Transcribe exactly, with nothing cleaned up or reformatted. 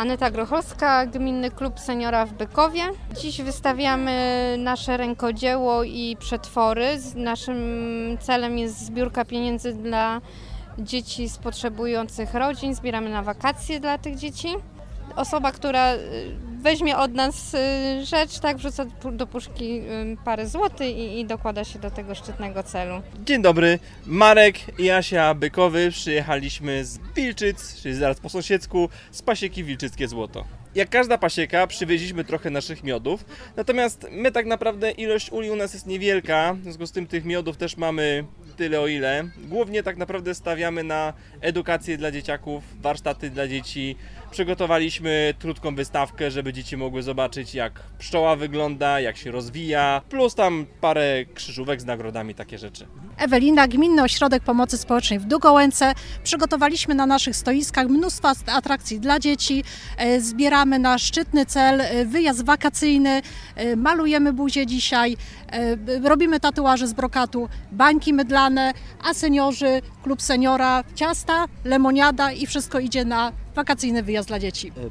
Aneta Grochowska, Gminny Klub Seniora w Bykowie. Dziś wystawiamy nasze rękodzieło i przetwory. Naszym celem jest zbiórka pieniędzy dla dzieci z potrzebujących rodzin. Zbieramy na wakacje dla tych dzieci. Osoba, która weźmie od nas rzecz, tak, wrzuca do puszki parę złotych i, i dokłada się do tego szczytnego celu. Dzień dobry, Marek i Asia Bykowy. Przyjechaliśmy z Wilczyc, czyli zaraz po sąsiedzku, z pasieki Wilczyckie Złoto. Jak każda pasieka przywieźliśmy trochę naszych miodów, natomiast my tak naprawdę ilość uli u nas jest niewielka, w związku z tym tych miodów też mamy tyle o ile. Głównie tak naprawdę stawiamy na edukację dla dzieciaków, warsztaty dla dzieci. Przygotowaliśmy krótką wystawkę, żeby dzieci mogły zobaczyć, jak pszczoła wygląda, jak się rozwija, plus tam parę krzyżówek z nagrodami, takie rzeczy. Ewelina, Gminny Ośrodek Pomocy Społecznej w Dugołęce. Przygotowaliśmy na naszych stoiskach mnóstwo atrakcji dla dzieci. Zbieramy na szczytny cel, wyjazd wakacyjny, malujemy buzię dzisiaj, robimy tatuaże z brokatu, bańki mydlane, a seniorzy, klub seniora, ciasta, lemoniada i wszystko idzie na wakacyjny wyjazd dla dzieci.